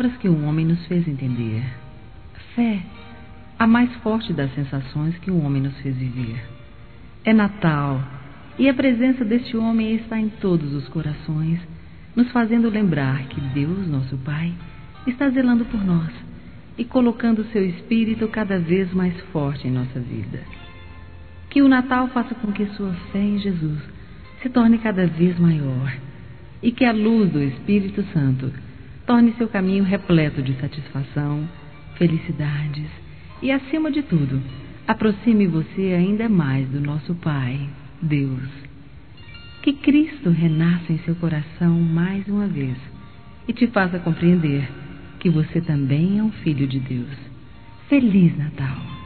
palavras que o homem nos fez entender. Fé, a mais forte das sensações que o homem nos fez viver. É Natal, e a presença deste homem está em todos os corações, nos fazendo lembrar que Deus, nosso Pai, está zelando por nós e colocando seu Espírito cada vez mais forte em nossa vida. Que o Natal faça com que sua fé em Jesus se torne cada vez maior e que a luz do Espírito Santo torne seu caminho repleto de satisfação, felicidades e, acima de tudo, aproxime você ainda mais do nosso Pai, Deus. Que Cristo renasça em seu coração mais uma vez e te faça compreender que você também é um filho de Deus. Feliz Natal!